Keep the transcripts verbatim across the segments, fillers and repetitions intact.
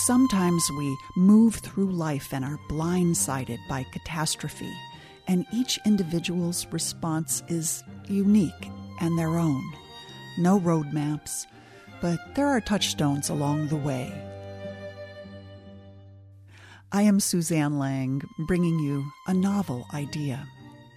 Sometimes we move through life and are blindsided by catastrophe, and each individual's response is unique and their own. No roadmaps, but there are touchstones along the way. I am Suzanne Lang, bringing you a novel idea.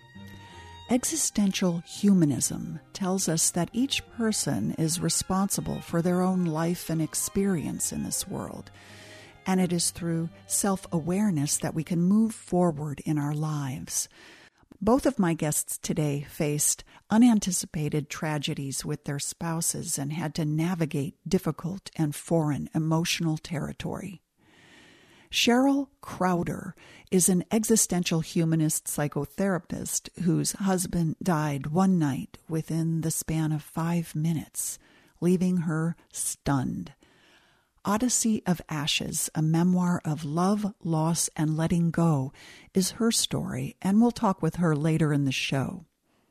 Existential humanism tells us that each person is responsible for their own life and experience in this world, and it is through self-awareness that we can move forward in our lives. Both of my guests today faced unanticipated tragedies with their spouses and had to navigate difficult and foreign emotional territory. Cheryl Crowder is an existential humanist psychotherapist whose husband died one night within the span of five minutes, leaving her stunned. Odyssey of Ashes, a memoir of love, loss, and letting go, is her story, and we'll talk with her later in the show.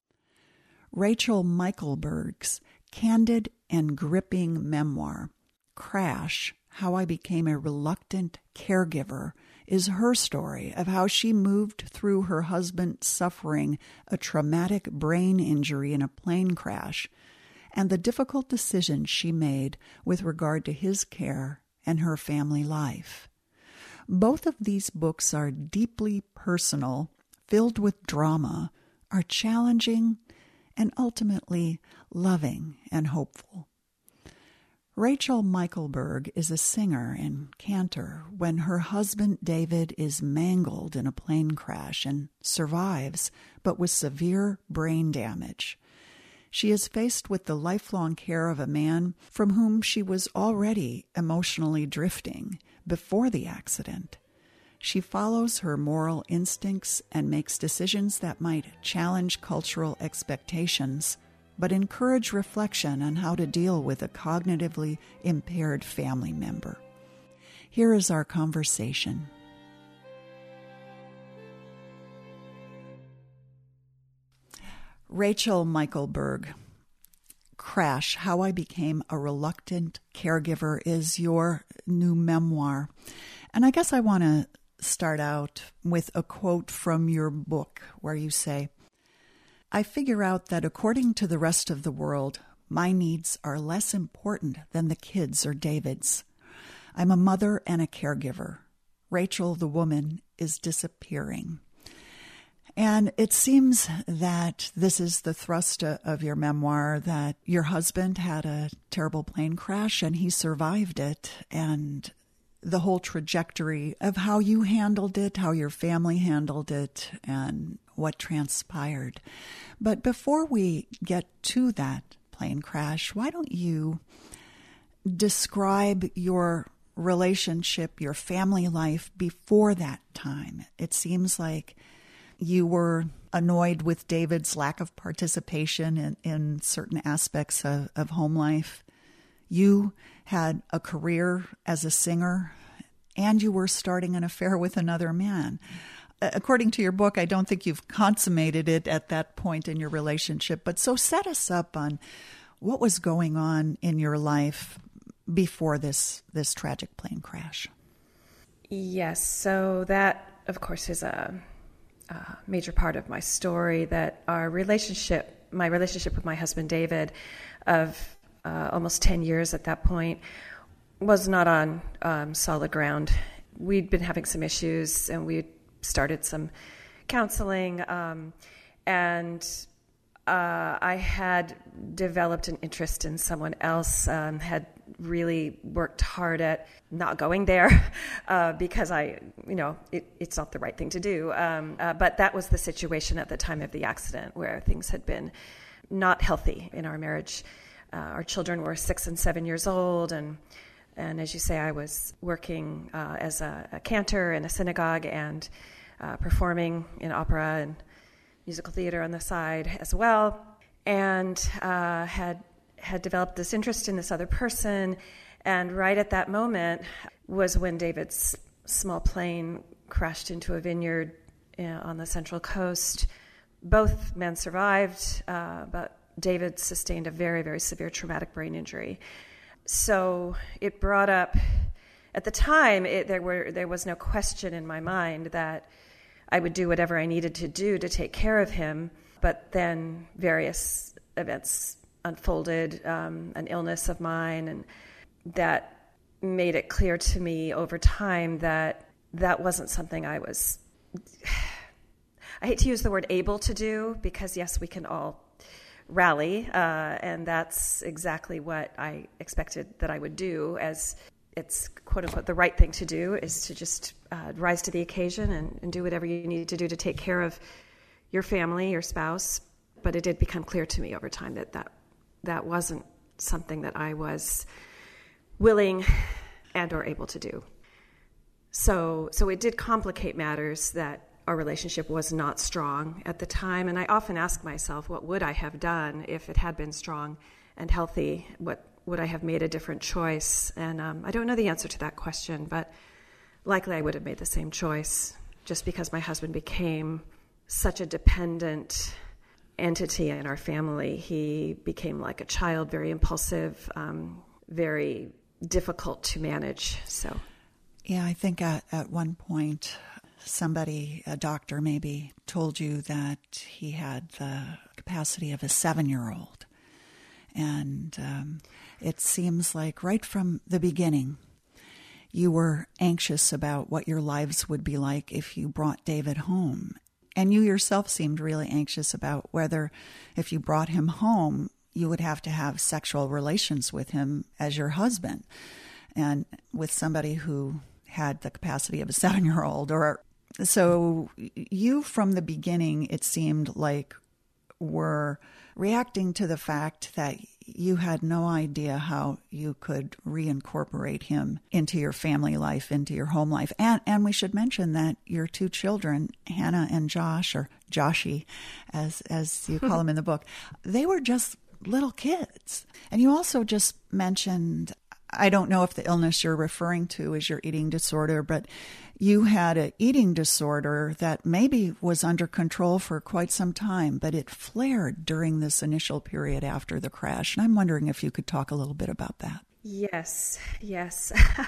Rachel Meichelberg's candid and gripping memoir, Crash, How I Became a Reluctant Caregiver, is her story of how she moved through her husband suffering a traumatic brain injury in a plane crash and the difficult decisions she made with regard to his care and her family life. Both of these books are deeply personal, filled with drama, are challenging, and ultimately loving and hopeful. Rachel Meichelberg is a singer and cantor when her husband David is mangled in a plane crash and survives, but with severe brain damage. She is faced with the lifelong care of a man from whom she was already emotionally drifting before the accident. She follows her moral instincts and makes decisions that might challenge cultural expectations, but encourage reflection on how to deal with a cognitively impaired family member. Here is our conversation. Rachel Meichelberg, Crash, How I Became a Reluctant Caregiver is your new memoir. And I guess I want to start out with a quote from your book where you say, I figure out that according to the rest of the world, my needs are less important than the kids or David's. I'm a mother and a caregiver. Rachel, the woman, is disappearing. And it seems that this is the thrust of your memoir, that your husband had a terrible plane crash and he survived it, and the whole trajectory of how you handled it, how your family handled it, and what transpired. But before we get to that plane crash, why don't you describe your relationship, your family life before that time? It seems like you were annoyed with David's lack of participation in, in certain aspects of, of home life. You had a career as a singer, and you were starting an affair with another man. According to your book, I don't think you've consummated it at that point in your relationship. But so set us up on what was going on in your life before this, this tragic plane crash. Yes. So that, of course, is a, a major part of my story, that our relationship, my relationship with my husband, David, of uh, almost ten years at that point, was not on um, solid ground. We'd been having some issues, and we'd started some counseling, um, and uh, I had developed an interest in someone else, um, had really worked hard at not going there uh, because I, you know, it, it's not the right thing to do. Um, uh, but that was the situation at the time of the accident, where things had been not healthy in our marriage. Uh, our children were six and seven years old, and And as you say, I was working uh, as a, a cantor in a synagogue and uh, performing in opera and musical theater on the side as well, and uh, had had developed this interest in this other person. And right at that moment was when David's small plane crashed into a vineyard uh, on the Central Coast. Both men survived, uh, but David sustained a very, very severe traumatic brain injury. So it brought up at the time, it, there were there was no question in my mind that I would do whatever I needed to do to take care of him. But then various events unfolded, um, an illness of mine, and that made it clear to me over time that that wasn't something I was, I hate to use the word able to do, because yes, we can all rally, uh, and that's exactly what I expected that I would do, as it's quote unquote the right thing to do, is to just uh, rise to the occasion and, and do whatever you need to do to take care of your family, your spouse. But it did become clear to me over time that that, that wasn't something that I was willing and or able to do. So so it did complicate matters that our relationship was not strong at the time. And I often ask myself, what would I have done if it had been strong and healthy? What would I have made a different choice? And um, I don't know the answer to that question, but likely I would have made the same choice, just because my husband became such a dependent entity in our family. He became like a child, very impulsive, um, very difficult to manage. So, yeah, I think at, at one point somebody, a doctor maybe, told you that he had the capacity of a seven-year-old. And um, it seems like right from the beginning, you were anxious about what your lives would be like if you brought David home. And you yourself seemed really anxious about whether, if you brought him home, you would have to have sexual relations with him as your husband, and with somebody who had the capacity of a seven-year-old. Or so you, from the beginning, it seemed like, were reacting to the fact that you had no idea how you could reincorporate him into your family life, into your home life. And and we should mention that your two children, Hannah and Josh, or Joshy, as as you call them in the book, they were just little kids. And you also just mentioned, I don't know if the illness you're referring to is your eating disorder, but you had an eating disorder that maybe was under control for quite some time, but it flared during this initial period after the crash. And I'm wondering if you could talk a little bit about that. Yes, yes. uh,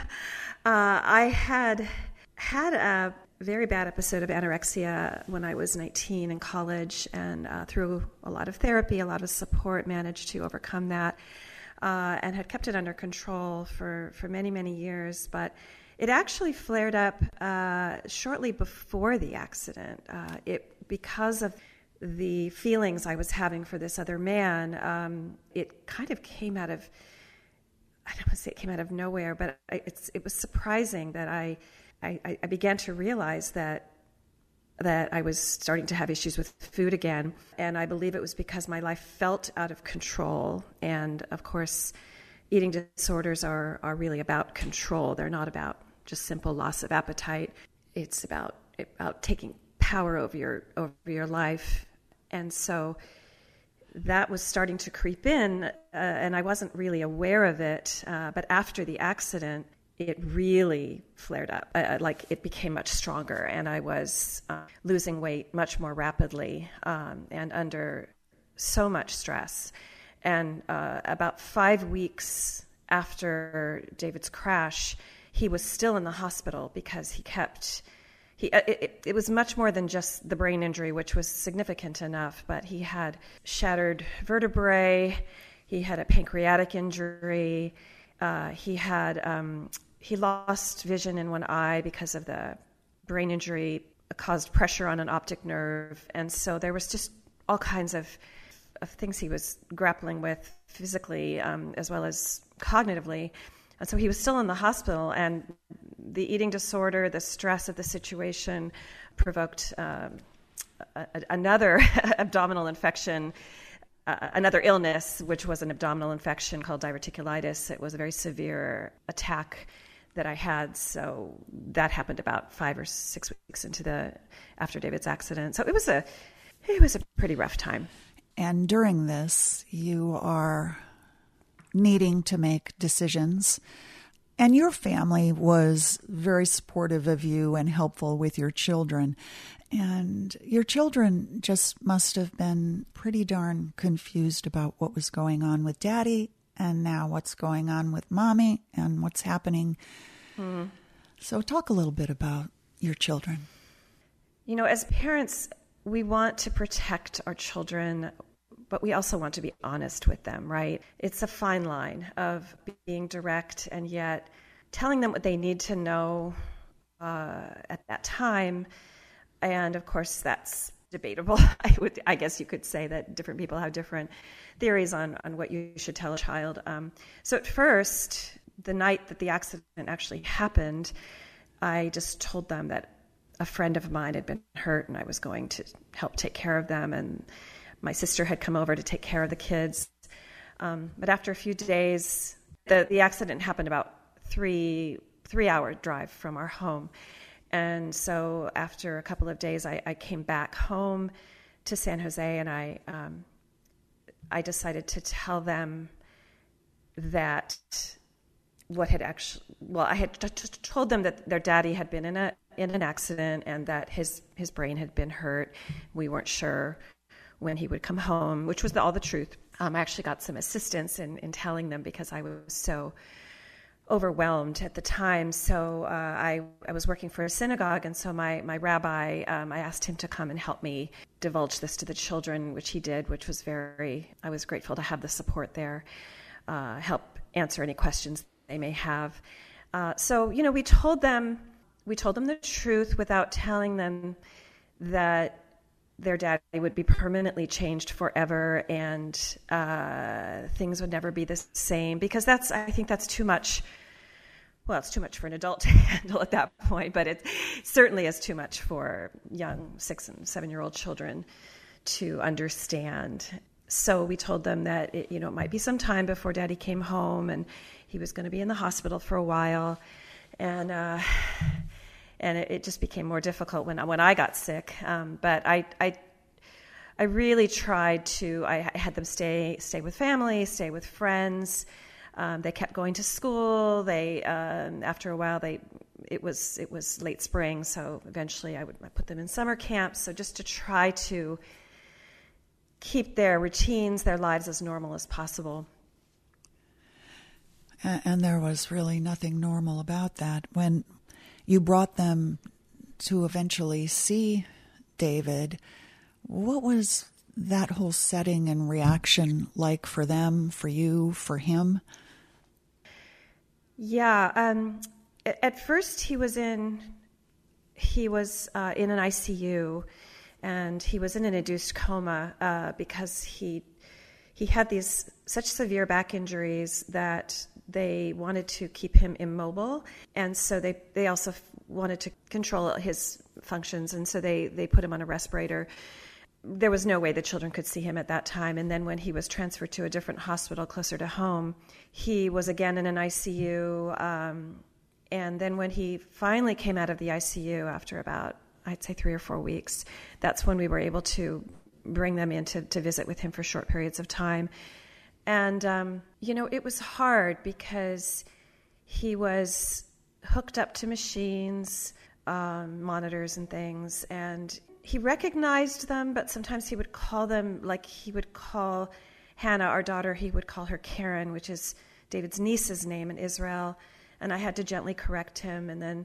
I had had a very bad episode of anorexia when I was nineteen in college, and uh, through a lot of therapy, a lot of support, managed to overcome that. Uh, and had kept it under control for, for many, many years. But it actually flared up uh, shortly before the accident. Uh, it because of the feelings I was having for this other man, um, it kind of came out of, I don't want to say it came out of nowhere, but I, it's, it was surprising that I, I, I began to realize that that I was starting to have issues with food again. And I believe it was because my life felt out of control. And of course, eating disorders are, are really about control. They're not about just simple loss of appetite. It's about, about taking power over your, over your life. And so that was starting to creep in, uh, and I wasn't really aware of it. Uh, but after the accident, it really flared up. Uh, like it became much stronger, and I was uh, losing weight much more rapidly um, and under so much stress. And uh, about five weeks after David's crash, he was still in the hospital because he kept, he, uh, it, it was much more than just the brain injury, which was significant enough, but he had shattered vertebrae, he had a pancreatic injury, uh, he had, um, he lost vision in one eye because of the brain injury, caused pressure on an optic nerve. And so there was just all kinds of, of things he was grappling with physically um, as well as cognitively. And so he was still in the hospital, and the eating disorder, the stress of the situation provoked um, a, a, another abdominal infection, uh, another illness, which was an abdominal infection called diverticulitis. It was a very severe attack that I had. So that happened about five or six weeks into the, after David's accident. So it was a, it was a pretty rough time. And during this, you are needing to make decisions. And your family was very supportive of you and helpful with your children. And your children just must have been pretty darn confused about what was going on with Daddy, and now what's going on with Mommy, and what's happening Mm. So talk a little bit about your children. You know, as parents, we want to protect our children, but we also want to be honest with them, right? It's a fine line of being direct and yet telling them what they need to know uh, at that time. And of course, that's debatable. I would, I guess you could say that different people have different theories on, on what you should tell a child. Um, so at first, the night that the accident actually happened, I just told them that a friend of mine had been hurt and I was going to help take care of them. And my sister had come over to take care of the kids. Um, but after a few days, the, the accident happened about three, three hour drive from our home. And so after a couple of days, I, I came back home to San Jose, and I um, I decided to tell them that what had actually, well, I had t- t- told them that their daddy had been in a in an accident and that his, his brain had been hurt. We weren't sure when he would come home, which was the, all the truth. Um, I actually got some assistance in, in telling them because I was so overwhelmed at the time. So uh, I, I was working for a synagogue, and so my, my rabbi, um, I asked him to come and help me divulge this to the children, which he did, which was very, I was grateful to have the support there, uh, help answer any questions they may have. Uh, so, you know, we told them, we told them the truth without telling them that their daddy would be permanently changed forever and uh, things would never be the same, because that's, I think that's too much. Well, it's too much for an adult to handle at that point, but it certainly is too much for young six and seven-year-old children to understand. So we told them that it, you know, it might be some time before Daddy came home, and he was going to be in the hospital for a while, and uh, and it, it just became more difficult when when I got sick. Um, but I I I really tried to. I, I had them stay stay with family, stay with friends. Um, they kept going to school. They, um, after a while, they it was it was late spring, so eventually I would I put them in summer camps. So just to try to keep their routines, their lives as normal as possible. And, and there was really nothing normal about that. When you brought them to eventually see David, what was that whole setting and reaction like for them, for you, for him? Yeah. Um, at first, he was in he was uh, in an I C U, and he was in an induced coma uh, because he he had these such severe back injuries that they wanted to keep him immobile, and so they they also wanted to control his functions, and so they they put him on a respirator. There was no way the children could see him at that time. And then when he was transferred to a different hospital closer to home, he was again in an I C U. Um, and then when he finally came out of the I C U after about, I'd say three or four weeks, that's when we were able to bring them in to, to visit with him for short periods of time. And, um, you know, it was hard because he was hooked up to machines, um, monitors and things, and he recognized them, but sometimes he would call them, like he would call Hannah, our daughter, he would call her Karen, which is David's niece's name in Israel, and I had to gently correct him. And then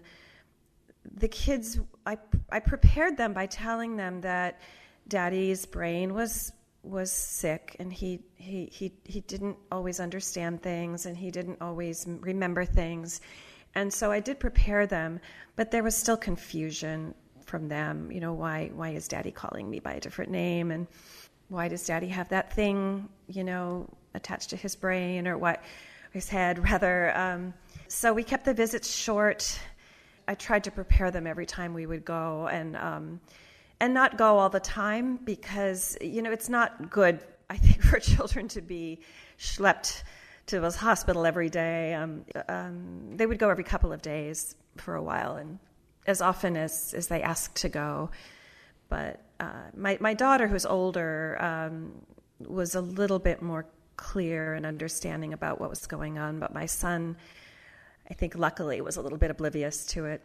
the kids, I, I prepared them by telling them that Daddy's brain was was sick, and he, he, he, he didn't always understand things, and he didn't always remember things. And so I did prepare them, but there was still confusion from them. You know, why why is Daddy calling me by a different name, and why does Daddy have that thing, you know, attached to his brain, or what, his head rather. Um, so we kept the visits short. I tried to prepare them every time we would go, and um, and not go all the time, because, you know, it's not good, I think, for children to be schlepped to the hospital every day. Um, um, they would go every couple of days for a while, and as often as, as they asked to go. But uh, my, my daughter, who's older, um, was a little bit more clear and understanding about what was going on. But my son, I think luckily, was a little bit oblivious to it.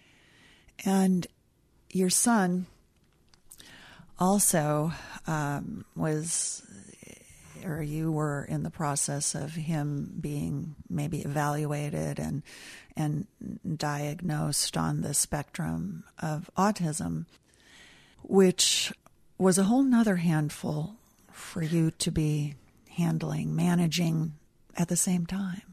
And your son also um, was or you were in the process of him being maybe evaluated and and diagnosed on the spectrum of autism, which was a whole nother handful for you to be handling, managing at the same time.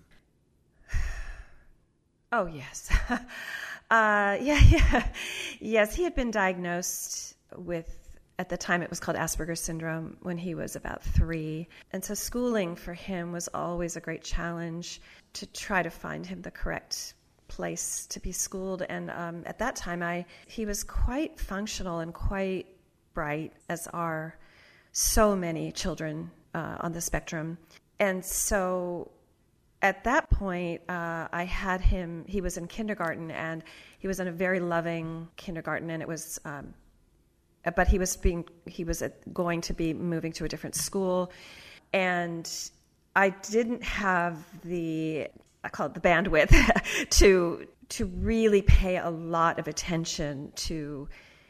Oh, yes. uh, yeah, yeah. Yes, he had been diagnosed with, at the time it was called Asperger's syndrome, when he was about three. And so schooling for him was always a great challenge to try to find him the correct place to be schooled. And um, at that time, I he was quite functional and quite bright, as are so many children uh, on the spectrum. And so at that point, uh, I had him, he was in kindergarten, and he was in a very loving kindergarten, and it was, um, but he was being, he was going to be moving to a different school, and I didn't have the, I call it the bandwidth, to to really pay a lot of attention to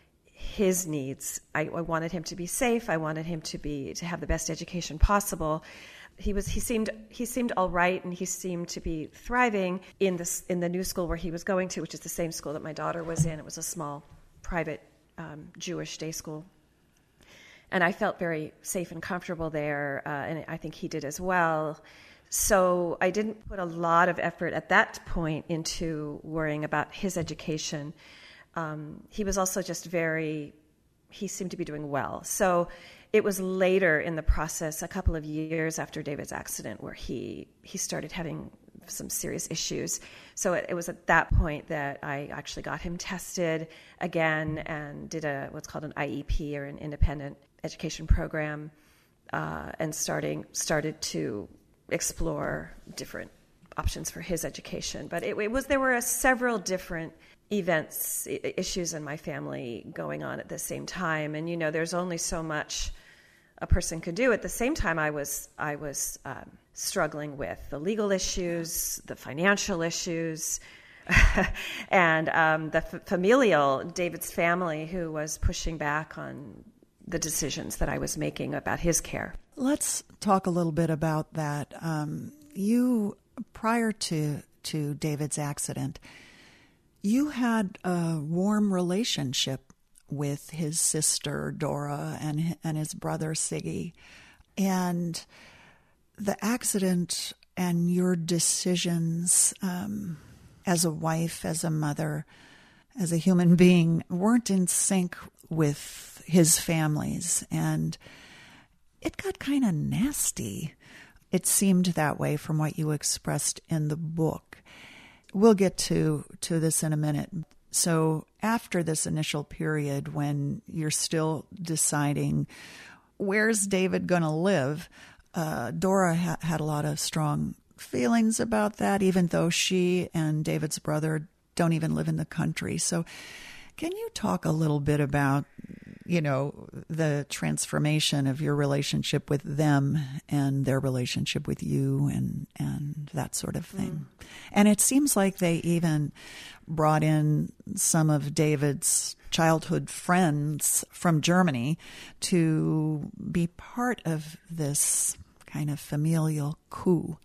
his needs. I, I wanted him to be safe. I wanted him to be to have the best education possible. He was he seemed he seemed all right, and he seemed to be thriving in this in the new school where he was going to, which is the same school that my daughter was in. It was a small private um, Jewish day school, and I felt very safe and comfortable there, uh, and I think he did as well. So I didn't put a lot of effort at that point into worrying about his education. Um, he was also just very, he seemed to be doing well. So it was later in the process, a couple of years after David's accident, where he, he started having some serious issues. So it, it was at that point that I actually got him tested again and did a what's called an I E P, or an independent education program, uh, and starting started to explore different options for his education. But it, it was there were several different events, I- issues in my family going on at the same time, and you know, there's only so much a person could do. At the same time, I was I was um, struggling with the legal issues, the financial issues, and um, the f- familial, David's family, who was pushing back on the decisions that I was making about his care. Let's talk a little bit about that. Um, you, prior to to David's accident, you had a warm relationship with his sister Dora and and his brother Siggy, and the accident and your decisions um, as a wife, as a mother, as a human being weren't in sync with his families, and it got kind of nasty. It seemed that way from what you expressed in the book. We'll get to, to this in a minute. So after this initial period when you're still deciding where's David going to live, uh, Dora ha- had a lot of strong feelings about that, even though she and David's brother don't even live in the country. So can you talk a little bit about, you know, the transformation of your relationship with them and their relationship with you and, and that sort of thing? Mm. And it seems like they even brought in some of David's childhood friends from Germany to be part of this kind of familial coup.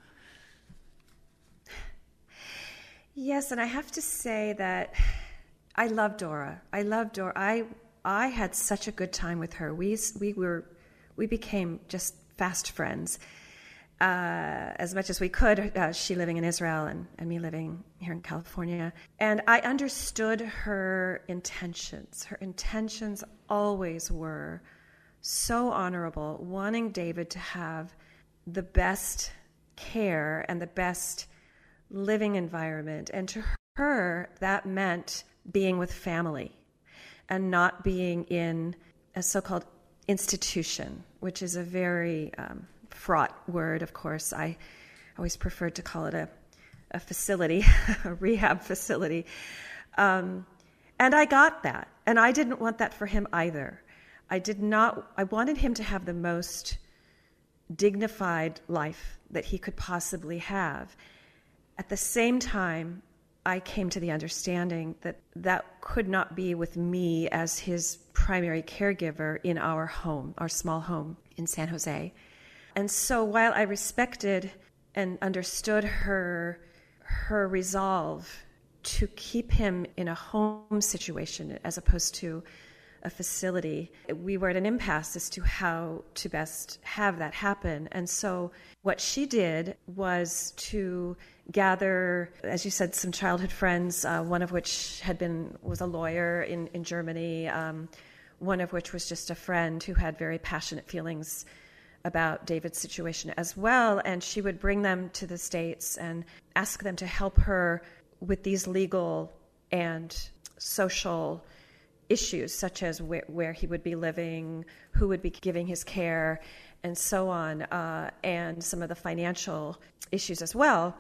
Yes, and I have to say that I love Dora. I love Dora. I I had such a good time with her. We we were we became just fast friends, uh, as much as we could. Uh, she living in Israel and, and me living here in California, and I understood her intentions. Her intentions always were so honorable, wanting David to have the best care and the best living environment, and to her that meant being with family and not being in a so-called institution, which is a very um, fraught word, of course. I always preferred to call it a, a facility, a rehab facility. Um, and I got that, and I didn't want that for him either. I did not, I wanted him to have the most dignified life that he could possibly have. At the same time, I came to the understanding that that could not be with me as his primary caregiver in our home, our small home in San Jose. and so while I respected and understood her her resolve to keep him in a home situation as opposed to a facility, we were at an impasse as to how to best have that happen. And so what she did was to gather, as you said, some childhood friends, uh, one of which had been was a lawyer in, in Germany, um, one of which was just a friend who had very passionate feelings about David's situation as well. And she would bring them to the States and ask them to help her with these legal and social issues, such as where, where he would be living, who would be giving his care, and so on, uh, and some of the financial issues as well.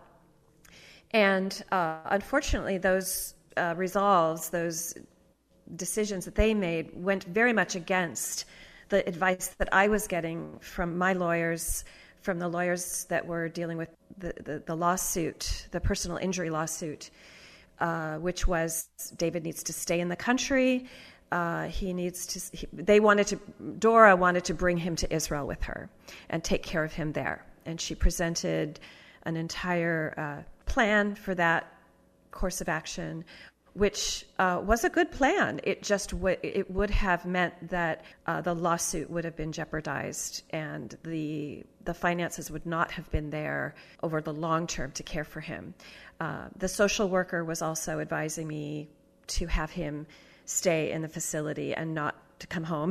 And uh, unfortunately, those uh, resolves, those decisions that they made went very much against the advice that I was getting from my lawyers, from the lawyers that were dealing with the, the, the lawsuit, the personal injury lawsuit, uh, which was David needs to stay in the country. Uh, he needs to, he, they wanted to, Dora wanted to bring him to Israel with her and take care of him there. And she presented an entire uh, plan for that course of action, which uh, was a good plan. It just w- it would have meant that uh, the lawsuit would have been jeopardized, and the the finances would not have been there over the long term to care for him. Uh, the social worker was also advising me to have him stay in the facility and not to come home.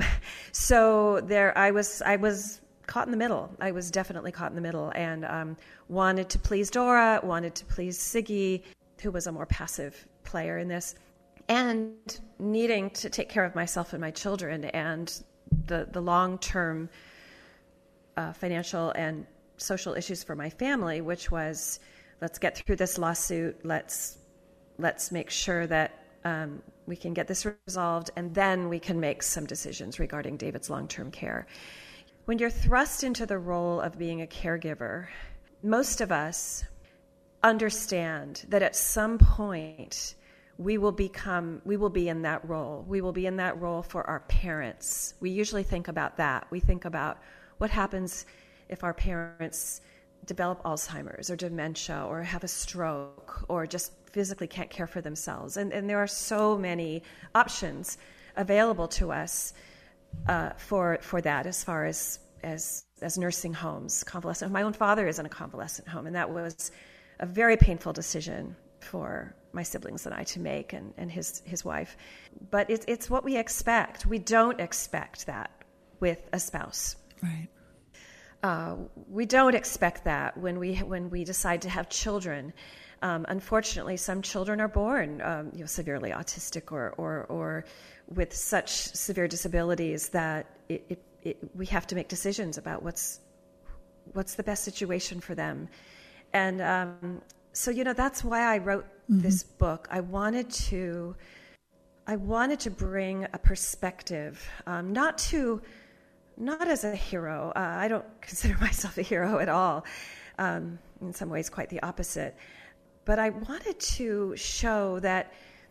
So there, I was I was caught in the middle. I was definitely caught in the middle, and um, wanted to please Dora, wanted to please Siggy, who was a more passive player in this, and needing to take care of myself and my children and the, the long-term uh, financial and social issues for my family, which was, let's get through this lawsuit, let's let's make sure that um, we can get this resolved, and then we can make some decisions regarding David's long-term care. When you're thrust into the role of being a caregiver, most of us understand that at some point we will become, we will be in that role. We will be in that role for our parents. We usually think about that. We think about what happens if our parents develop Alzheimer's or dementia or have a stroke or just physically can't care for themselves. And, and there are so many options available to us uh, for for that as far as, as, as nursing homes, convalescent. My own father is in a convalescent home, and that was a very painful decision for my siblings and I to make, and, and his his wife. But it's it's what we expect. We don't expect that with a spouse. Right. Uh, we don't expect that when we when we decide to have children. Um, unfortunately, some children are born um, you know, severely autistic or, or or with such severe disabilities that it, it, it, we have to make decisions about what's what's the best situation for them. And um, so, you know, that's why I wrote mm-hmm. this book. I wanted to, I wanted to bring a perspective, um, not to, not as a hero. Uh, I don't consider myself a hero at all. Um, in some ways, quite the opposite. But I wanted to show that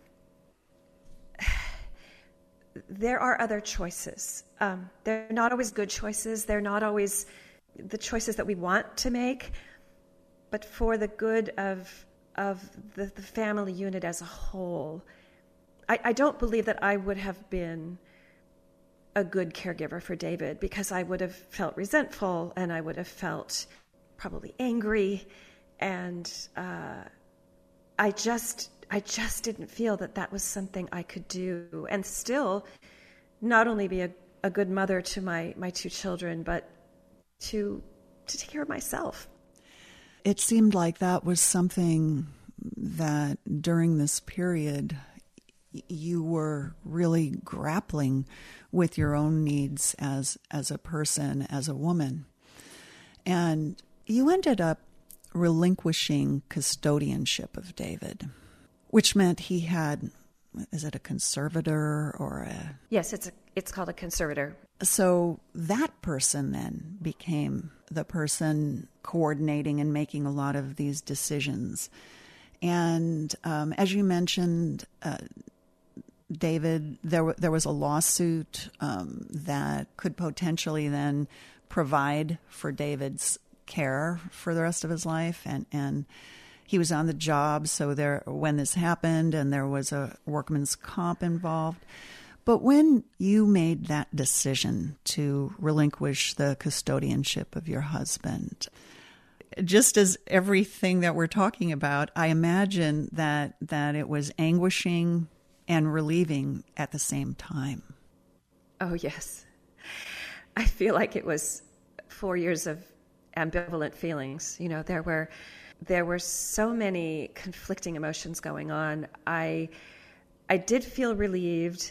there are other choices. Um, they're not always good choices. They're not always the choices that we want to make. But for the good of of the, the family unit as a whole, I, I don't believe that I would have been a good caregiver for David, because I would have felt resentful and I would have felt probably angry, and uh, I just I just didn't feel that that was something I could do, and still not only be a, a good mother to my, my two children, but to to take care of myself. It seemed like that was something that during this period you were really grappling with your own needs as as a person, as a woman. And you ended up relinquishing custodianship of David, which meant he had, is it a conservator or a... Yes, it's a, it's called a conservator. So that person then became the person coordinating and making a lot of these decisions. And um, as you mentioned, uh, David, there there was a lawsuit um, that could potentially then provide for David's care for the rest of his life, and, and he was on the job, so there when this happened, and there was a workman's comp involved. But when you made that decision to relinquish the custodianship of your husband, just as everything that we're talking about, I imagine that that it was anguishing and relieving at the same time. Oh, yes. I feel like it was four years of ambivalent feelings. You know, there were there were so many conflicting emotions going on. I I did feel relieved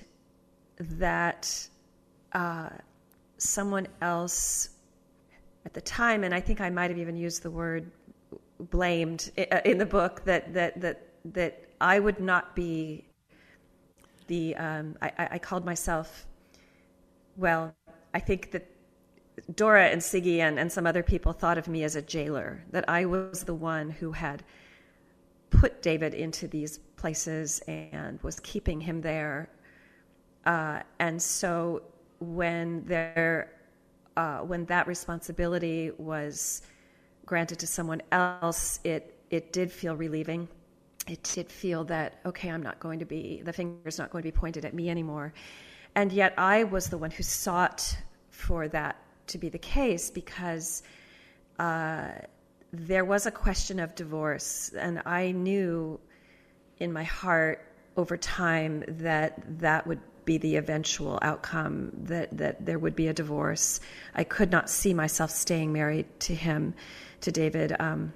that uh, someone else at the time, and I think I might have even used the word blamed in the book, that that that that I would not be the. Um, I, I called myself. Well, I think that Dora and Siggy and, and some other people thought of me as a jailer, that I was the one who had put David into these places and was keeping him there. Uh, and so when there, uh, when that responsibility was granted to someone else, it it did feel relieving. It did feel that, okay, I'm not going to be, the finger's not going to be pointed at me anymore. And yet I was the one who sought for that to be the case, because uh, there was a question of divorce, and I knew in my heart over time that that would be the eventual outcome, that, that there would be a divorce. I could not see myself staying married to him, to David. Um,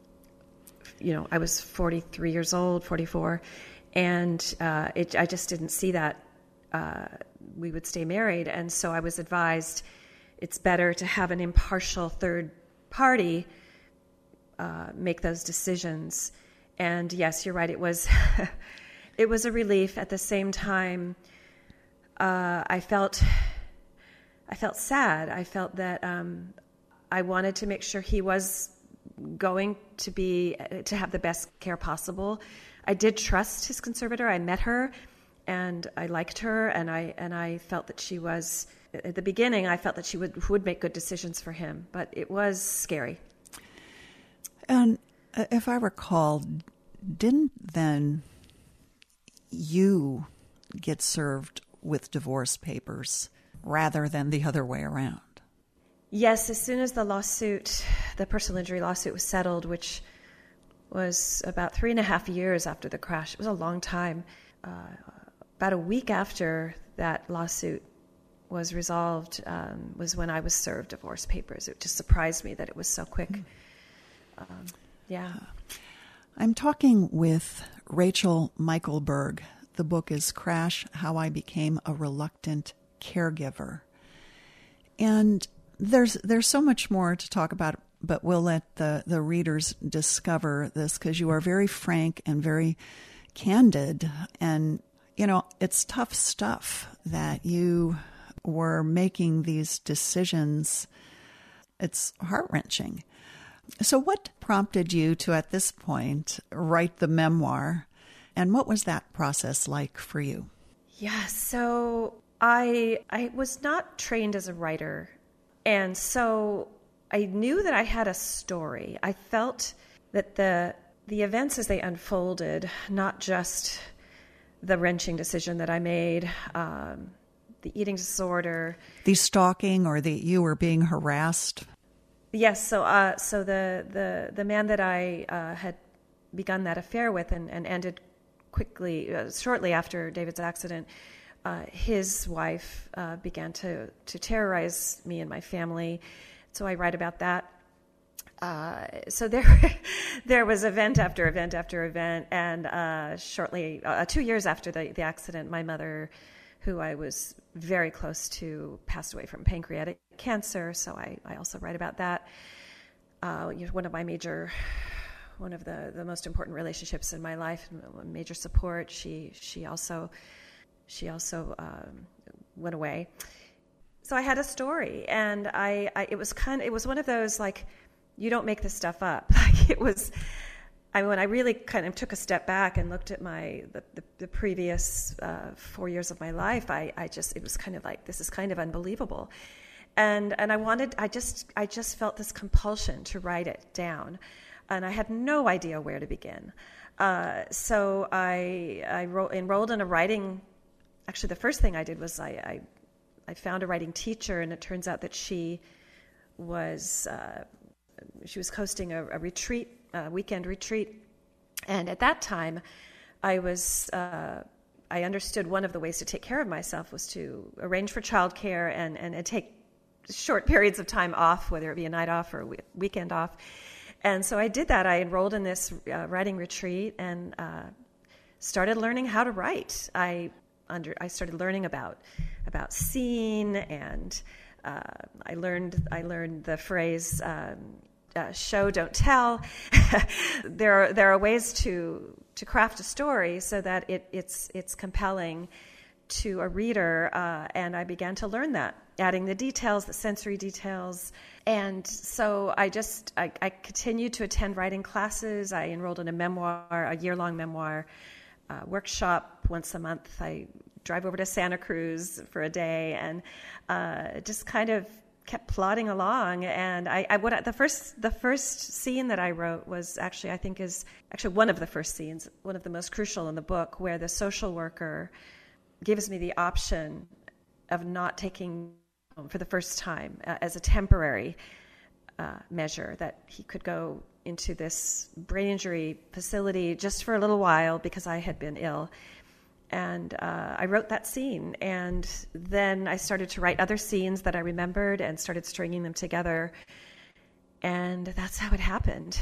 you know, I was forty-three years old, forty-four, and uh, it, I just didn't see that uh, we would stay married. And so I was advised it's better to have an impartial third party uh, make those decisions. And yes, you're right. It was, it was a relief. At the same time, uh, I felt, I felt sad. I felt that um, I wanted to make sure he was going to be, to have the best care possible. I did trust his conservator. I met her, and I liked her, and I and I felt that she was. At the beginning, I felt that she would would make good decisions for him, but it was scary. And if I recall, didn't then you get served with divorce papers rather than the other way around? Yes, as soon as the lawsuit, the personal injury lawsuit was settled, which was about three and a half years after the crash. It was a long time. Uh, about a week after that lawsuit was resolved um, was when I was served divorce papers. It just surprised me that it was so quick. Mm-hmm. Um, yeah. I'm talking with Rachel Meichelberg. The book is Crash, How I Became a Reluctant Caregiver. And there's there's so much more to talk about, but we'll let the, the readers discover this, because you are very frank and very candid. And, you know, it's tough stuff that you were making these decisions. It's heart-wrenching. So what prompted you to, at this point, write the memoir, and what was that process like for you? Yeah, so I I was not trained as a writer, and so I knew that I had a story. I felt that the the events as they unfolded, not just the wrenching decision that I made, um, the eating disorder, the stalking, or the you were being harassed. Yes. So, uh, so the, the the man that I uh, had begun that affair with and, and ended quickly, uh, shortly after David's accident, uh, his wife uh, began to to terrorize me and my family. So I write about that. Uh, so there, there was event after event after event, and uh, shortly, uh, two years after the, the accident, my mother, who I was very close to, passed away from pancreatic cancer. So I, I also write about that. Uh, one of my major, one of the, the most important relationships in my life, major support. She she also she also um, went away. So I had a story, and I, I it was kind of, it was one of those, like, you don't make this stuff up. Like, it was, I when I really kind of took a step back and looked at my the, the, the previous uh, four years of my life, I, I just, it was kind of like, this is kind of unbelievable. And and I wanted, I just, I just felt this compulsion to write it down. And I had no idea where to begin. Uh, so I, I wrote, enrolled in a writing, actually the first thing I did was I, I, I found a writing teacher, and it turns out that she was, uh, she was hosting a, a retreat, a weekend retreat. And at that time, I was, uh, I understood one of the ways to take care of myself was to arrange for childcare and, and, and take short periods of time off, whether it be a night off or a weekend off. And so I did that. I enrolled in this uh, writing retreat and uh, started learning how to write. I under I started learning about about scene, and uh, I learned I learned the phrase um, uh, "show, don't tell." there are there are ways to to craft a story so that it it's it's compelling to a reader, uh, and I began to learn that, adding the details, the sensory details. And so I just, I, I continued to attend writing classes. I enrolled in a memoir, a year-long memoir uh, workshop once a month. I drive over to Santa Cruz for a day and uh, just kind of kept plodding along. And I, I what the first the first scene that I wrote was actually, I think is actually one of the first scenes, one of the most crucial in the book, where the social worker gives me the option of not taking for the first time uh, as a temporary uh, measure, that he could go into this brain injury facility just for a little while because I had been ill. And uh, I wrote that scene, and then I started to write other scenes that I remembered and started stringing them together, and that's how it happened.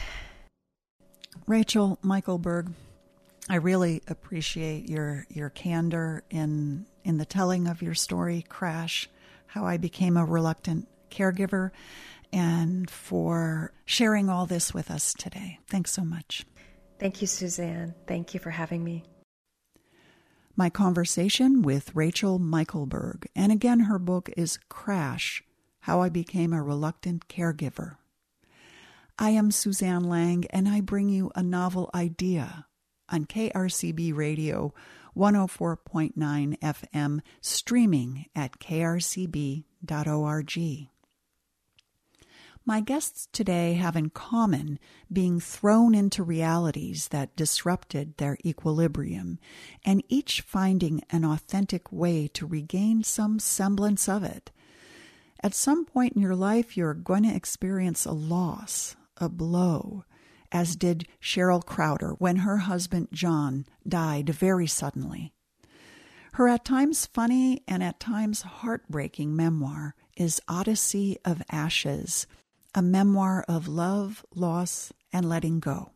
Rachel Michelberg, I really appreciate your your candor in in the telling of your story, Crash, How I Became a Reluctant Caregiver, and for sharing all this with us today. Thanks so much. Thank you, Suzanne. Thank you for having me. My conversation with Rachel Michelberg, and again, her book is Crash, How I Became a Reluctant Caregiver. I am Suzanne Lang, and I bring you a novel idea on K R C B Radio one oh four point nine F M, streaming at k r c b dot org. My guests today have in common being thrown into realities that disrupted their equilibrium, and each finding an authentic way to regain some semblance of it. At some point in your life, you're going to experience a loss, a blow, as did Cheryl Crowder when her husband John died very suddenly. Her at times funny and at times heartbreaking memoir is Odyssey of Ashes, a memoir of love, loss, and letting go.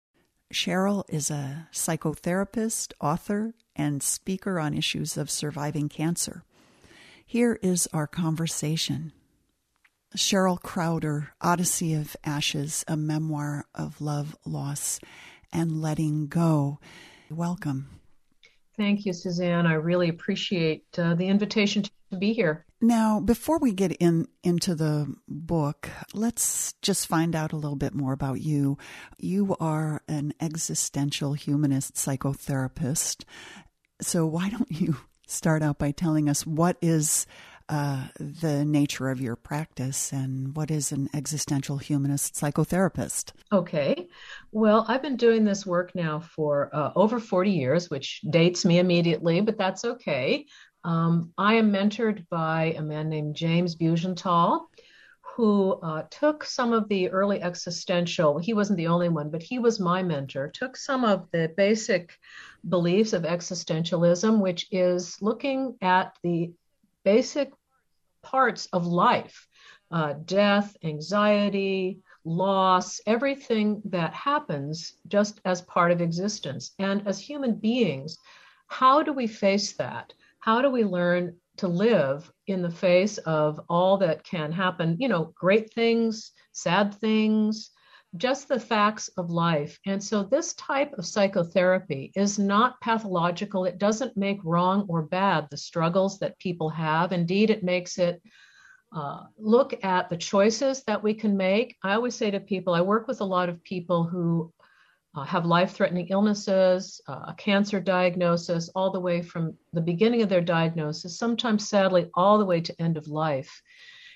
Cheryl is a psychotherapist, author, and speaker on issues of surviving cancer. Here is our conversation. Cheryl Crowder, Odyssey of Ashes, a memoir of love, loss, and letting go. Welcome. Thank you, Suzanne. I really appreciate uh, the invitation to be here. Now, before we get in into the book, let's just find out a little bit more about you. You are an existential humanist psychotherapist. So why don't you start out by telling us what is uh, the nature of your practice and what is an existential humanist psychotherapist? Okay. Well, I've been doing this work now for uh, over forty years, which dates me immediately, but that's okay. Um, I am mentored by a man named James Bugental, who uh, took some of the early existential, he wasn't the only one, but he was my mentor, took some of the basic beliefs of existentialism, which is looking at the basic parts of life, uh, death, anxiety, loss, everything that happens just as part of existence. And as human beings, how do we face that? How do we learn to live in the face of all that can happen? You know, great things, sad things, just the facts of life. And so this type of psychotherapy is not pathological. It doesn't make wrong or bad the struggles that people have. Indeed, it makes it uh, look at the choices that we can make. I always say to people, I work with a lot of people who Uh, have life-threatening illnesses, uh, a cancer diagnosis, all the way from the beginning of their diagnosis, sometimes sadly all the way to end of life.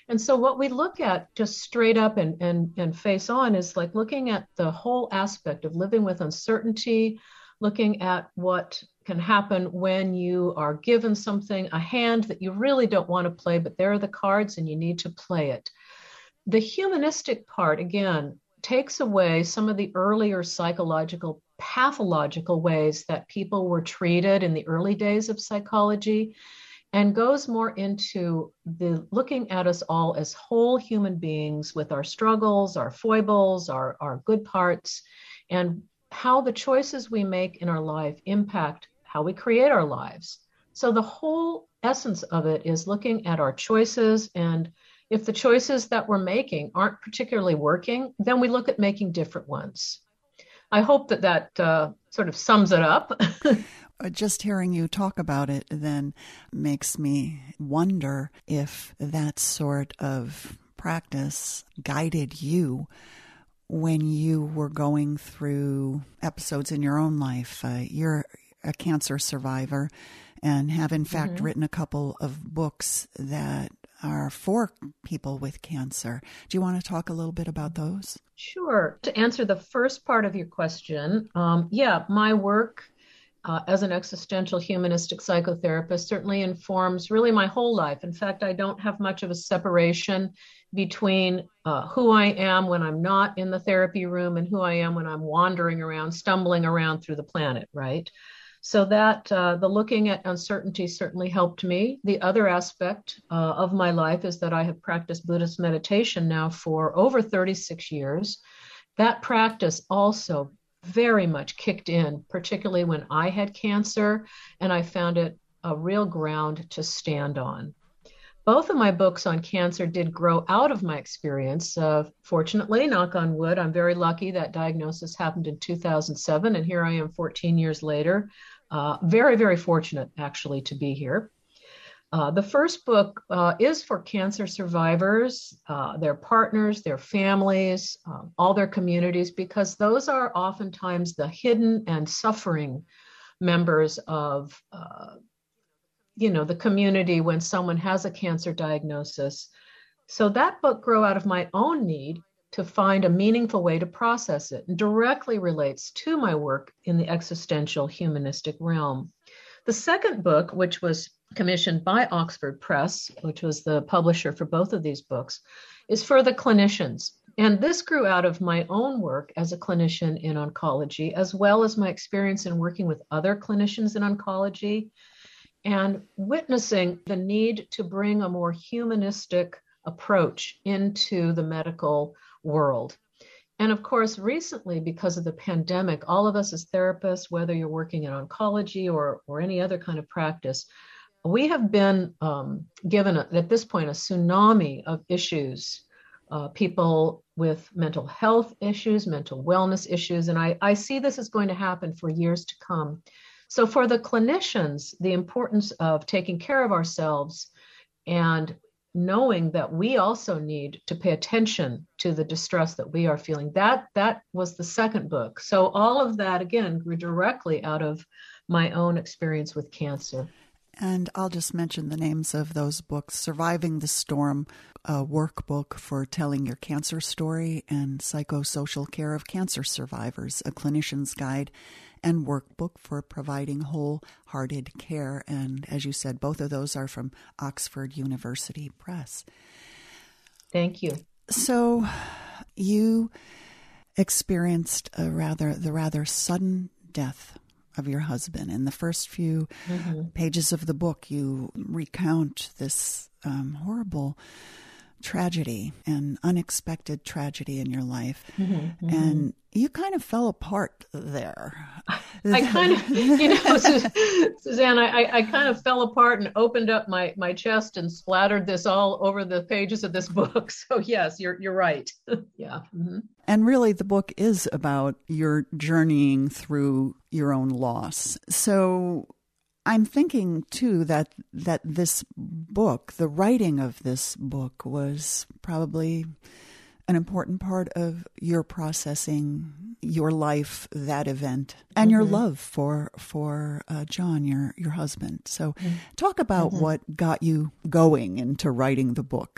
And so what we look at just straight up and, and, and face on is like looking at the whole aspect of living with uncertainty, looking at what can happen when you are given something, a hand that you really don't want to play, but there are the cards and you need to play it. The humanistic part, again, takes away some of the earlier psychological, pathological ways that people were treated in the early days of psychology, and goes more into the looking at us all as whole human beings with our struggles, our foibles, our, our good parts, and how the choices we make in our life impact how we create our lives. So the whole essence of it is looking at our choices, and if the choices that we're making aren't particularly working, then we look at making different ones. I hope that that uh, sort of sums it up. Just hearing you talk about it then makes me wonder if that sort of practice guided you when you were going through episodes in your own life. Uh, you're a cancer survivor and have in fact mm-hmm. written a couple of books that are for people with cancer. Do you want to talk a little bit about those? Sure. To answer the first part of your question, um, yeah, my work Uh, as an existential humanistic psychotherapist certainly informs really my whole life. In fact, I don't have much of a separation between uh, who I am when I'm not in the therapy room and who I am when I'm wandering around, stumbling around through the planet, right? So that uh, the looking at uncertainty certainly helped me. The other aspect uh, of my life is that I have practiced Buddhist meditation now for over thirty-six years. That practice also very much kicked in, particularly when I had cancer, and I found it a real ground to stand on. Both of my books on cancer did grow out of my experience. Uh, fortunately, knock on wood, I'm very lucky that diagnosis happened in two thousand seven, and here I am fourteen years later. Uh, very, very fortunate, actually, to be here. Uh, the first book uh, is for cancer survivors, uh, their partners, their families, uh, all their communities, because those are oftentimes the hidden and suffering members of, uh, you know, the community when someone has a cancer diagnosis. So that book grew out of my own need to find a meaningful way to process it, and directly relates to my work in the existential humanistic realm. The second book, which was commissioned by Oxford Press, which was the publisher for both of these books, is for the clinicians. And this grew out of my own work as a clinician in oncology, as well as my experience in working with other clinicians in oncology and witnessing the need to bring a more humanistic approach into the medical world. And of course, recently, because of the pandemic, all of us as therapists, whether you're working in oncology or, or any other kind of practice, we have been um, given, a, at this point, a tsunami of issues, uh, people with mental health issues, mental wellness issues, and I, I see this is going to happen for years to come. So for the clinicians, the importance of taking care of ourselves and knowing that we also need to pay attention to the distress that we are feeling. That that was the second book. So all of that, again, grew directly out of my own experience with cancer. And I'll just mention the names of those books: Surviving the Storm, a workbook for telling your cancer story, and Psychosocial Care of Cancer Survivors, a clinician's guide and workbook for providing wholehearted care. And as you said, both of those are from Oxford University Press. Thank you. So you experienced a rather the rather sudden death of your husband. In the first few mm-hmm. pages of the book, you recount this um, horrible tragedy, an unexpected tragedy in your life. Mm-hmm, mm-hmm. And you kind of fell apart there. I kind of, you know, Suzanne, I, I kind of fell apart and opened up my, my chest and splattered this all over the pages of this book. So yes, you're you're right. Yeah. Mm-hmm. And really, the book is about your journeying through your own loss. So I'm thinking, too, that that this book, the writing of this book, was probably an important part of your processing your life, that event, and mm-hmm. your love for for uh, John, your, your husband. So mm-hmm. talk about mm-hmm. what got you going into writing the book.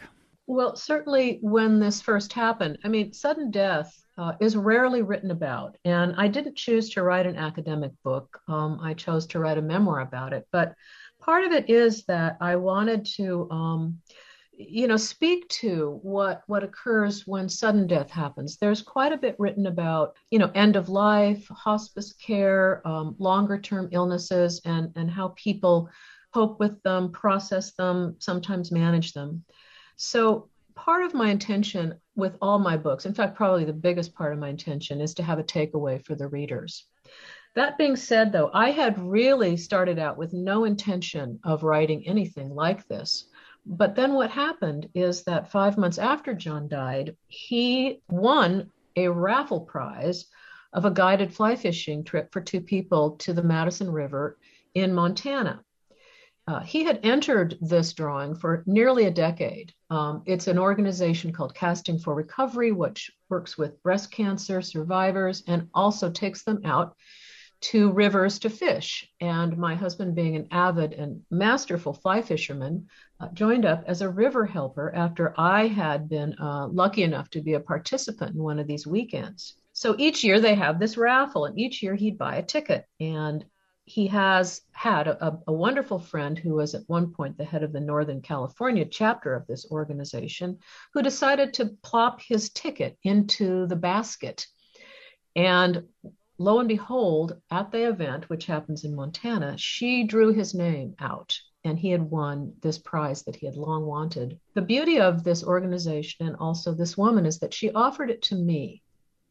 Well, certainly when this first happened, I mean, sudden death uh, is rarely written about. And I didn't choose to write an academic book. Um, I chose to write a memoir about it. But part of it is that I wanted to, um, you know, speak to what what occurs when sudden death happens. There's quite a bit written about, you know, end of life, hospice care, um, longer term illnesses, and and how people cope with them, process them, sometimes manage them. So part of my intention with all my books, in fact, probably the biggest part of my intention, is to have a takeaway for the readers. That being said, though, I had really started out with no intention of writing anything like this. But then what happened is that five months after John died, he won a raffle prize of a guided fly fishing trip for two people to the Madison River in Montana. Uh, he had entered this drawing for nearly a decade. Um, it's an organization called Casting for Recovery, which works with breast cancer survivors and also takes them out to rivers to fish. And my husband, being an avid and masterful fly fisherman, uh, joined up as a river helper after I had been uh, lucky enough to be a participant in one of these weekends. So each year they have this raffle, and each year he'd buy a ticket. And he has had a, a wonderful friend who was at one point the head of the Northern California chapter of this organization, who decided to plop his ticket into the basket. And lo and behold, at the event, which happens in Montana, she drew his name out, and he had won this prize that he had long wanted. The beauty of this organization and also this woman is that she offered it to me.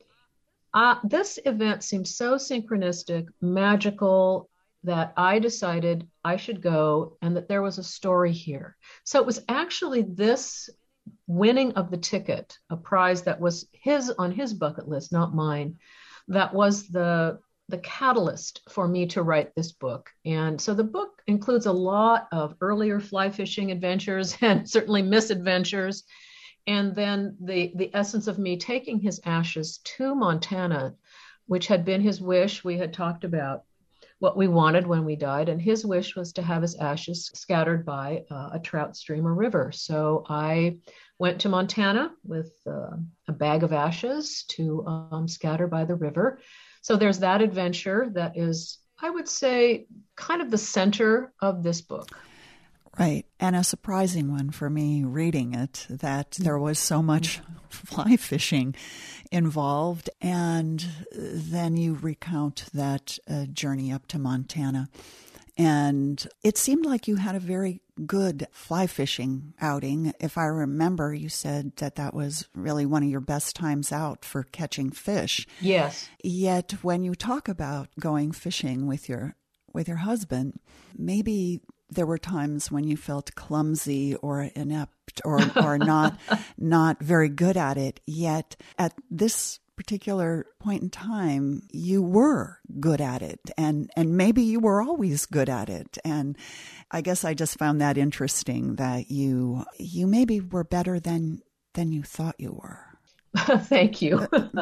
Uh, this event seemed so synchronistic, magical, that I decided I should go and that there was a story here. So it was actually this winning of the ticket, a prize that was his on his bucket list, not mine, that was the the catalyst for me to write this book. And so the book includes a lot of earlier fly fishing adventures and certainly misadventures. And then the, the essence of me taking his ashes to Montana, which had been his wish. We had talked about what we wanted when we died, and his wish was to have his ashes scattered by uh, a trout stream or river. So I went to Montana with uh, a bag of ashes to um, scatter by the river. So there's that adventure that is, I would say, kind of the center of this book. Right. And a surprising one for me reading it, that there was so much fly fishing involved. And then you recount that uh, journey up to Montana. And it seemed like you had a very good fly fishing outing. If I remember, you said that that was really one of your best times out for catching fish. Yes. Yet when you talk about going fishing with your with your husband, maybe there were times when you felt clumsy or inept or, or not not very good at it. Yet at this particular point in time, you were good at it. And, and maybe you were always good at it. And I guess I just found that interesting that you you maybe were better than than you thought you were. Thank you.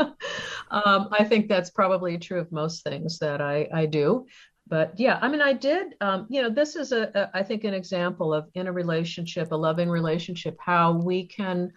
um, I think that's probably true of most things that I, I do. But yeah, I mean, I did, um, you know, this is, a, a, I think, an example of in a relationship, a loving relationship, how we can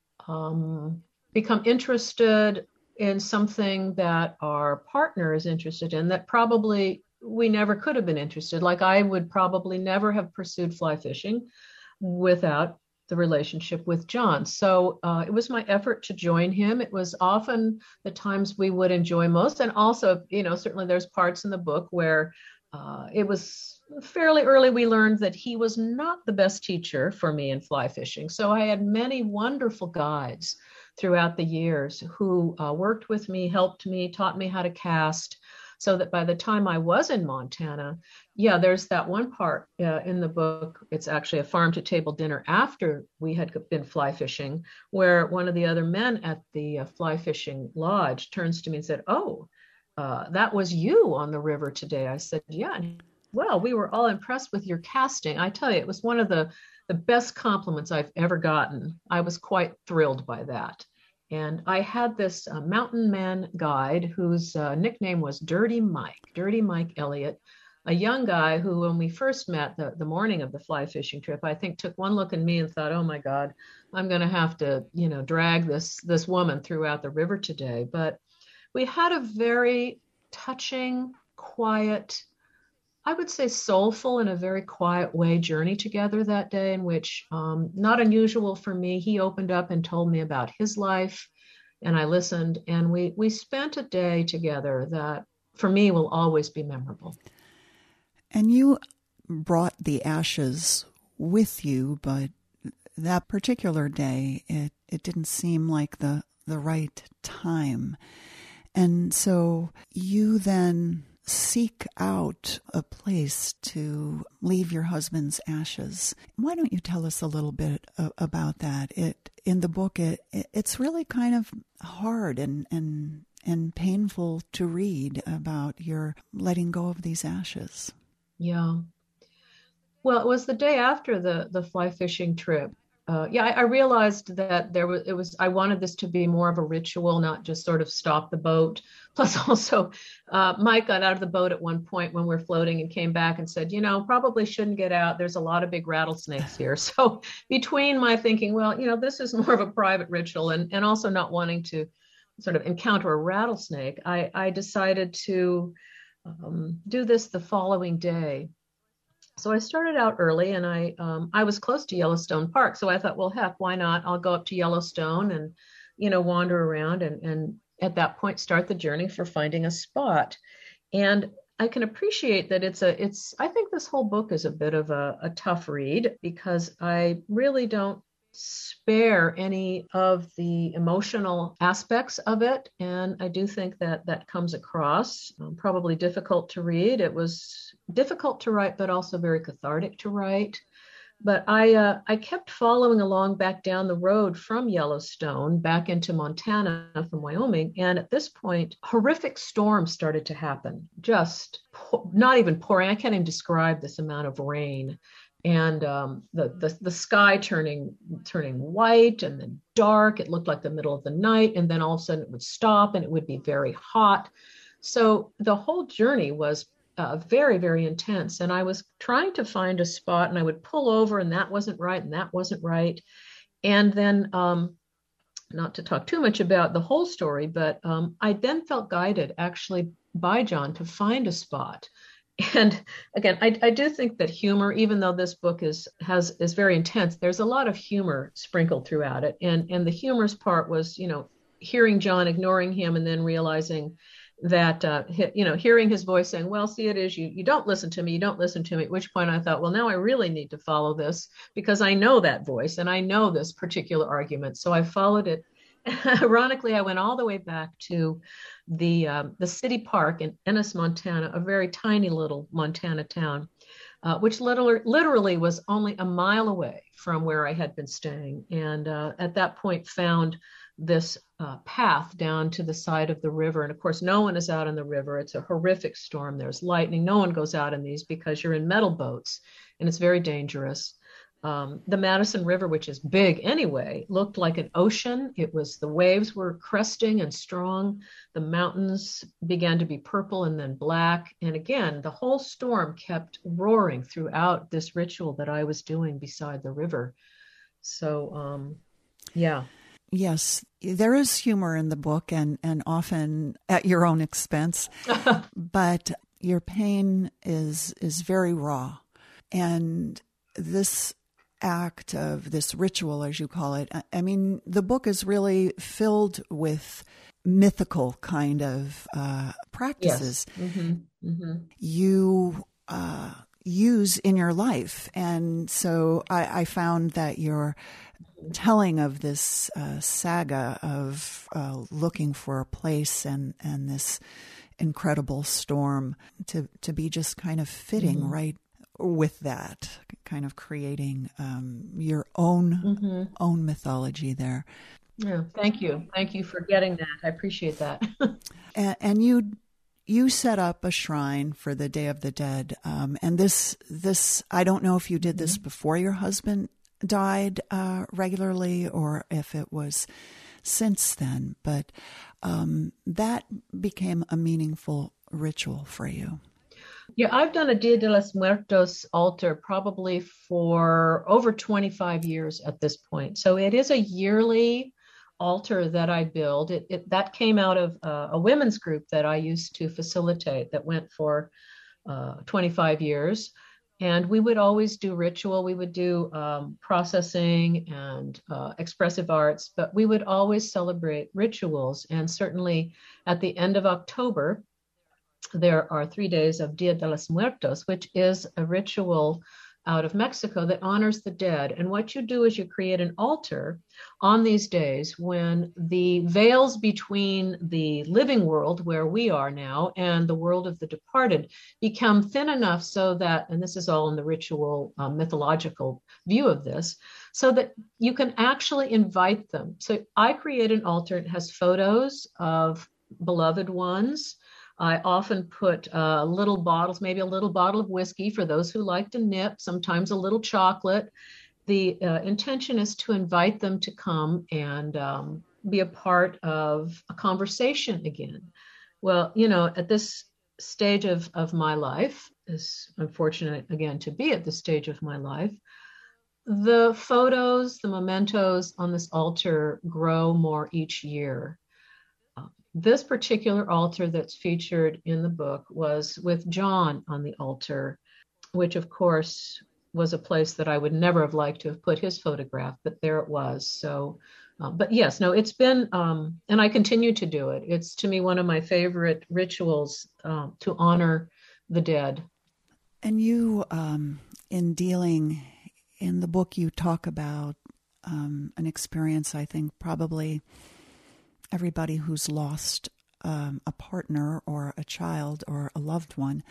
um, become interested in something that our partner is interested in that probably we never could have been interested. Like I would probably never have pursued fly fishing without the relationship with John. So uh, it was my effort to join him. It was often the times we would enjoy most. And also, you know, certainly there's parts in the book where uh, it was fairly early we learned that he was not the best teacher for me in fly fishing. So I had many wonderful guides throughout the years who uh, worked with me, helped me, taught me how to cast, so that by the time I was in Montana, yeah, there's that one part uh, in the book. It's actually a farm to table dinner after we had been fly fishing, where one of the other men at the uh, fly fishing lodge turns to me and said, "Oh, uh, that was you on the river today." I said, "Yeah." And, well, we were all impressed with your casting. I tell you, it was one of the, the best compliments I've ever gotten. I was quite thrilled by that. And I had this uh, mountain man guide whose uh, nickname was Dirty Mike, Dirty Mike Elliott, a young guy who, when we first met the, the morning of the fly fishing trip, I think took one look at me and thought, oh my God, I'm going to have to, you know, drag this, this woman throughout the river today. But we had a very touching, quiet, I would say soulful in a very quiet way journey together that day, in which, um, not unusual for me, he opened up and told me about his life, and I listened, and we we spent a day together that for me will always be memorable. And you brought the ashes with you, but that particular day, it, it didn't seem like the, the right time. And so you then seek out a place to leave your husband's ashes. Why don't you tell us a little bit about that? It in the book, it, it it's really kind of hard and, and and painful to read about your letting go of these ashes. Yeah. Well, it was the day after the the fly fishing trip. Uh, yeah, I, I realized that there was, it was, I wanted this to be more of a ritual, not just sort of stop the boat. Plus also, uh, Mike got out of the boat at one point when we're floating and came back and said, you know, probably shouldn't get out. There's a lot of big rattlesnakes here. So between my thinking, well, you know, this is more of a private ritual, and, and also not wanting to sort of encounter a rattlesnake, I, I decided to um, do this the following day. So I started out early, and I um, I was close to Yellowstone Park. So I thought, well, heck, why not? I'll go up to Yellowstone and, you know, wander around and, and at that point start the journey for finding a spot. And I can appreciate that it's a, it's, I think this whole book is a bit of a, a tough read, because I really don't spare any of the emotional aspects of it. And I do think that that comes across. Um, probably difficult to read. It was difficult to write, but also very cathartic to write. But I uh, I kept following along back down the road from Yellowstone back into Montana from Wyoming. And at this point, horrific storms started to happen. Just pour, not even pouring. I can't even describe this amount of rain. And um, the, the the sky turning turning white and then dark. It looked like the middle of the night, and then all of a sudden it would stop and it would be very hot. So the whole journey was uh, very, very intense. And I was trying to find a spot, and I would pull over, and that wasn't right, and that wasn't right. And then, um, not to talk too much about the whole story, but um, I then felt guided actually by John to find a spot. And again, I, I do think that humor, even though this book is has is very intense, there's a lot of humor sprinkled throughout it. And and the humorous part was, you know, hearing John, ignoring him, and then realizing that, uh, you know, hearing his voice saying, well, see, it is you, you don't listen to me, you don't listen to me, at which point I thought, well, now I really need to follow this, because I know that voice and I know this particular argument. So I followed it. Ironically, I went all the way back to the um, the city park in Ennis, Montana, a very tiny little Montana town, uh, which literally, literally was only a mile away from where I had been staying. And uh, at that point found this uh, path down to the side of the river. And of course, no one is out in the river. It's a horrific storm. There's lightning. No one goes out in these because you're in metal boats and it's very dangerous. Um, the Madison River, which is big anyway, looked like an ocean. It was, the waves were cresting and strong. The mountains began to be purple and then black. And again, the whole storm kept roaring throughout this ritual that I was doing beside the river. So, um, yeah. Yes, there is humor in the book, and, and often at your own expense, but your pain is is very raw. And this act of this ritual, as you call it, I mean, the book is really filled with mythical kind of uh, practices. Yes. Mm-hmm. Mm-hmm. You uh, use in your life. And so I, I found that your telling of this uh, saga of uh, looking for a place and, and this incredible storm to, to be just kind of fitting mm-hmm. right with that, kind of creating um, your own mm-hmm. own mythology there. Yeah, thank you. Thank you for getting that. I appreciate that. and, and you you set up a shrine for the Day of the Dead. Um, and this, this I don't know if you did this mm-hmm. before your husband died uh, regularly or if it was since then, but um, that became a meaningful ritual for you. Yeah, I've done a Dia de los Muertos altar probably for over twenty-five years at this point. So it is a yearly altar that I build. It, it that came out of uh, a women's group that I used to facilitate that went for uh, twenty-five years. And we would always do ritual. We would do um, processing and uh, expressive arts, but we would always celebrate rituals. And certainly at the end of October, there are three days of Dia de los Muertos, which is a ritual out of Mexico that honors the dead. And what you do is you create an altar on these days when the veils between the living world, where we are now, and the world of the departed become thin enough so that, and this is all in the ritual uh, mythological view of this, so that you can actually invite them. So I create an altar. It has photos of beloved ones. I often put uh, little bottles, maybe a little bottle of whiskey for those who like to nip, sometimes a little chocolate. The uh, intention is to invite them to come and um, be a part of a conversation again. Well, you know, at this stage of, of my life, is unfortunate again to be at this stage of my life, the photos, the mementos on this altar grow more each year. This particular altar that's featured in the book was with John on the altar, which of course was a place that I would never have liked to have put his photograph, but there it was. So, uh, but yes, no, it's been, um, and I continue to do it. It's to me one of my favorite rituals um, to honor the dead. And you, um, in dealing, in the book, you talk about um, an experience, I think probably everybody who's lost um, a partner or a child or a loved one,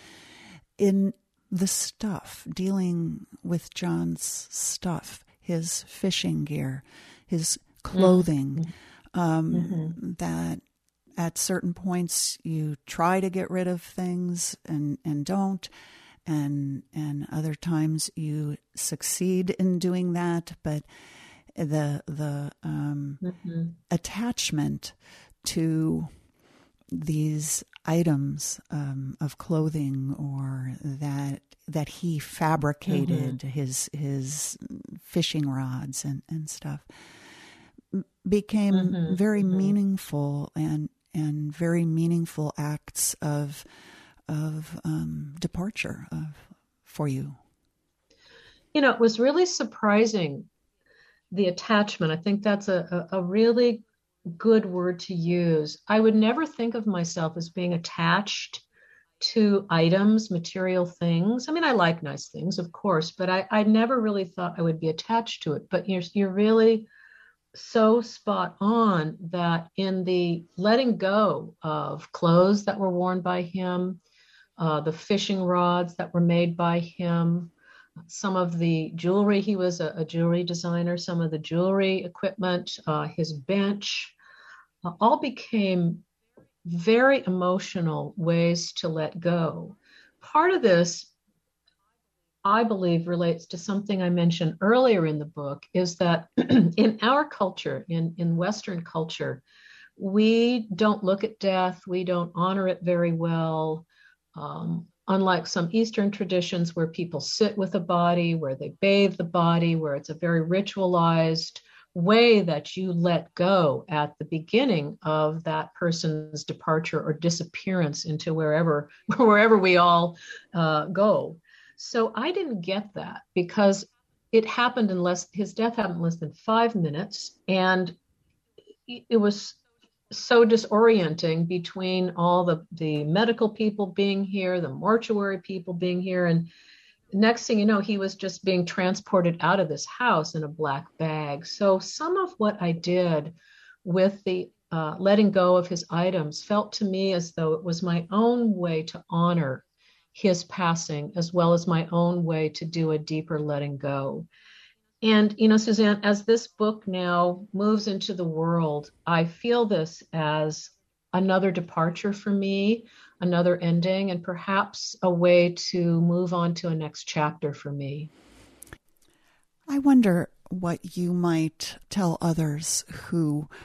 in the stuff, dealing with John's stuff, his fishing gear, his clothing, mm-hmm. Um, mm-hmm. that at certain points you try to get rid of things and, and don't, and and other times you succeed in doing that, but the the um, mm-hmm. attachment to these items um, of clothing, or that that he fabricated, mm-hmm. his his fishing rods and, and stuff, became mm-hmm. very mm-hmm. meaningful and and very meaningful acts of of um, departure of for you. You know, it was really surprising. The attachment, I think that's a, a, a really good word to use. I would never think of myself as being attached to items, material things. I mean, I like nice things, of course, but I, I never really thought I would be attached to it. But you're, you're really so spot on that in the letting go of clothes that were worn by him, uh, the fishing rods that were made by him, some of the jewelry, he was a, a jewelry designer, some of the jewelry equipment, uh, his bench, uh, all became very emotional ways to let go. Part of this, I believe, relates to something I mentioned earlier in the book, is that in our culture, in, in Western culture, we don't look at death, we don't honor it very well. Um, Unlike some Eastern traditions where people sit with a body, where they bathe the body, where it's a very ritualized way that you let go at the beginning of that person's departure or disappearance into wherever, wherever we all uh, go. So I didn't get that because it happened in less, his death happened in less than five minutes. And it was so disorienting between all the, the medical people being here, the mortuary people being here. And next thing you know, he was just being transported out of this house in a black bag. So some of what I did with the uh, letting go of his items felt to me as though it was my own way to honor his passing, as well as my own way to do a deeper letting go. And, you know, Suzanne, as this book now moves into the world, I feel this as another departure for me, another ending, and perhaps a way to move on to a next chapter for me. I wonder what you might tell others who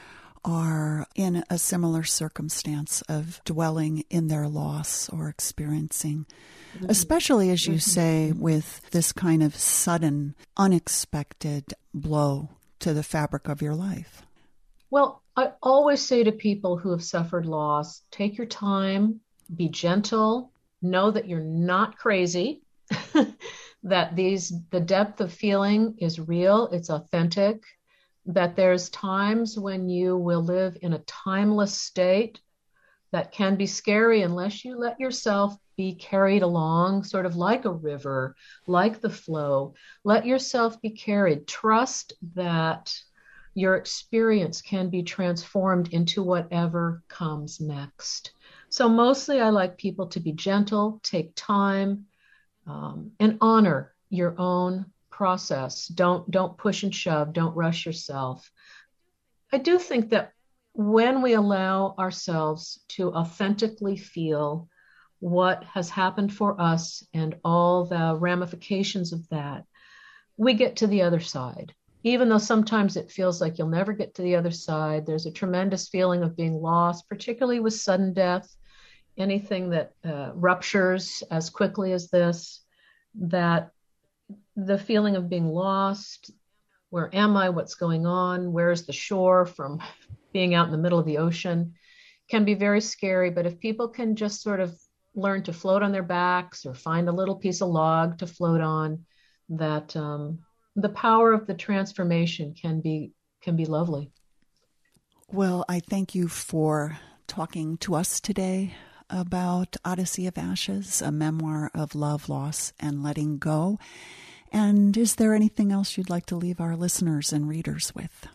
are in a similar circumstance of dwelling in their loss or experiencing, mm-hmm. especially as you mm-hmm. say, with this kind of sudden, unexpected blow to the fabric of your life? Well, I always say to people who have suffered loss, take your time, be gentle, know that you're not crazy, that these the depth of feeling is real, it's authentic, that there's times when you will live in a timeless state that can be scary unless you let yourself be carried along, sort of like a river, like the flow. Let yourself be carried. Trust that your experience can be transformed into whatever comes next. So mostly I like people to be gentle, take time, um, and honor your own process. Don't, don't push and shove. Don't rush yourself. I do think that when we allow ourselves to authentically feel what has happened for us and all the ramifications of that, we get to the other side. Even though sometimes it feels like you'll never get to the other side, there's a tremendous feeling of being lost, particularly with sudden death, anything that uh, ruptures as quickly as this, that the feeling of being lost, where am I, what's going on, where's the shore from being out in the middle of the ocean, can be very scary. But if people can just sort of learn to float on their backs or find a little piece of log to float on, that um, the power of the transformation can be can be lovely. Well, I thank you for talking to us today about Odyssey of Ashes, a memoir of love, loss, and letting go. And is there anything else you'd like to leave our listeners and readers with?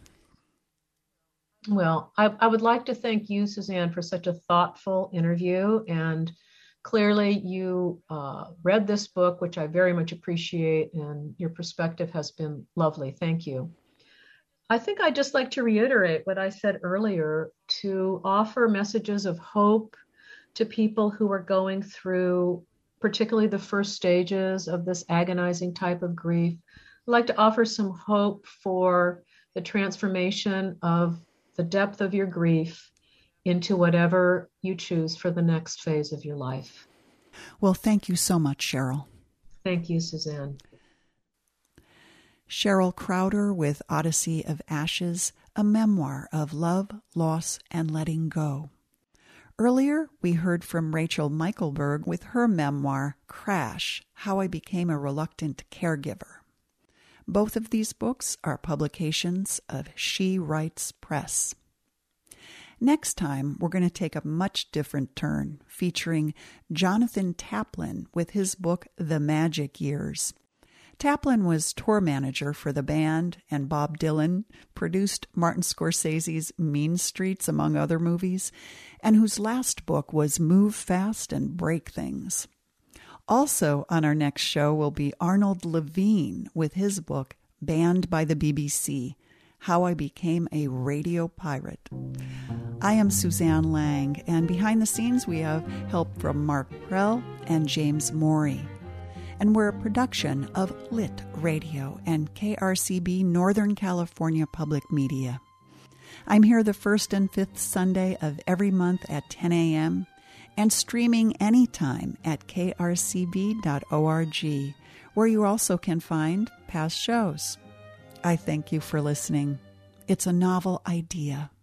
Well, I, I would like to thank you, Suzanne, for such a thoughtful interview. And clearly you uh, read this book, which I very much appreciate, and your perspective has been lovely. Thank you. I think I'd just like to reiterate what I said earlier, to offer messages of hope to people who are going through particularly the first stages of this agonizing type of grief. I'd like to offer some hope for the transformation of the depth of your grief into whatever you choose for the next phase of your life. Well, thank you so much, Cheryl. Thank you, Suzanne. Cheryl Crowder with Odyssey of Ashes, a memoir of love, loss, and letting go. Earlier, we heard from Rachel Michaelberg with her memoir, Crash, How I Became a Reluctant Caregiver. Both of these books are publications of She Writes Press. Next time, we're going to take a much different turn, featuring Jonathan Taplin with his book, The Magic Years. Taplin was tour manager for the band, and Bob Dylan produced Martin Scorsese's Mean Streets, among other movies, and whose last book was Move Fast and Break Things. Also on our next show will be Arnold Levine with his book, Banned by the B B C, How I Became a Radio Pirate. I am Suzanne Lang, and behind the scenes we have help from Mark Prell and James Morey. And we're a production of Lit Radio and K R C B Northern California Public Media. I'm here the first and fifth Sunday of every month at ten a.m. and streaming anytime at k r c b dot org, where you also can find past shows. I thank you for listening. It's a novel idea.